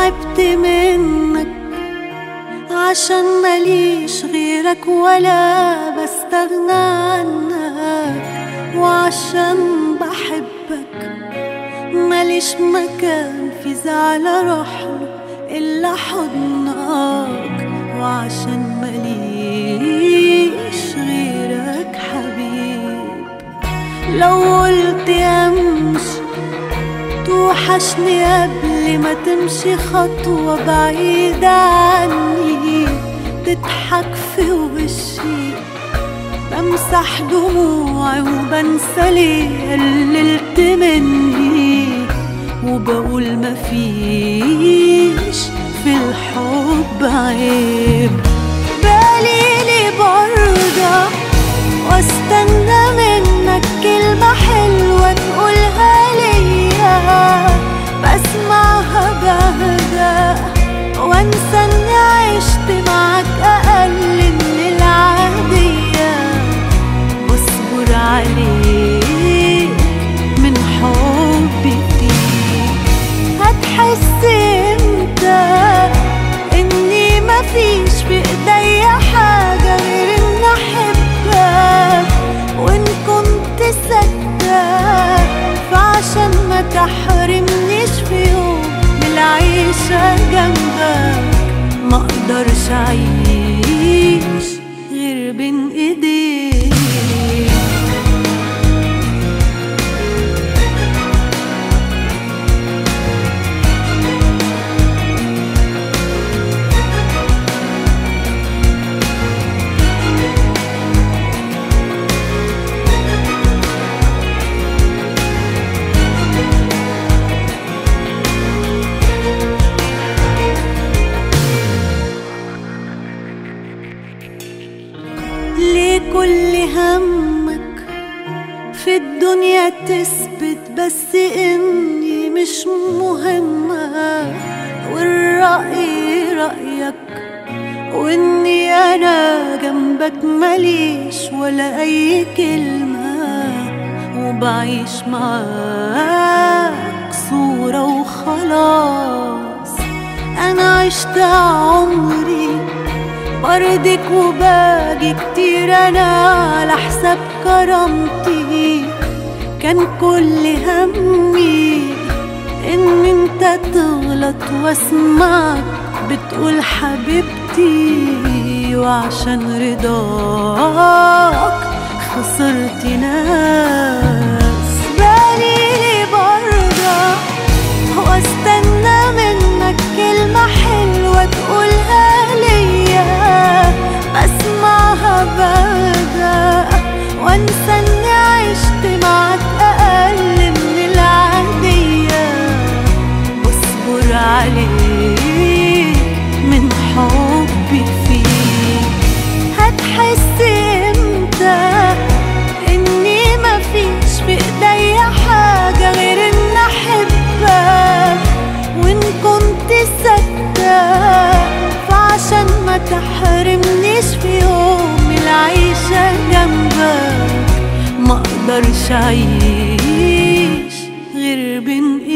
تعبت منك عشان ماليش غيرك ولا بستغنى عنك، وعشان بحبك ماليش مكان في زعل اروحله الا حضنك، وعشان ماليش غيرك حبيب. لو قلت امشي توحشني قبل ما تمشي خطوة بعيدة عني، تضحك في وشي بمسح دموعي وبنسى ليه قللت مني، وبقول مفيش في الحب عيب. بالي برضى واستنى منك كلمة حلوة تقولها ليا، بسمعها بهدى وانسى اني عشت معاك اقل من العادية، واصبر عليك من حبي فيك. هتحس امتى اني مفيش في ايديا حاجة غير ان احبك، وان كنت ساكتة فعشان ما تحرمنيش في يوم من العيشة جنبك، ما اقدرش اعيش غير بين ايديك. ليه كل همك في الدنيا تثبت بس اني مش مهمة، والرأي رأيك واني انا جنبك ماليش ولا اي كلمة، وبعيش معاك صورة وخلاص. انا عشت عمري برضك وباجي كتير انا على حساب كرامتي، كان كل همي ان انت تغلط واسمعك بتقول حبيبتي، وعشان رضاك خسرت ناس. بالي برضى واستنى منك كلمة حلوة تقولها ليا، بسمعها بهدى وانسى اني عشت معاك اقل من العادية، واصبر عليك من حبي فيك. هتحس امتى اني مفيش في ايديا حاجة غير ان احبك، وان كنت ساكتة فعشان ما تحرمنيش في يوم العيشة جنبك، ما اقدرش اعيش غير بين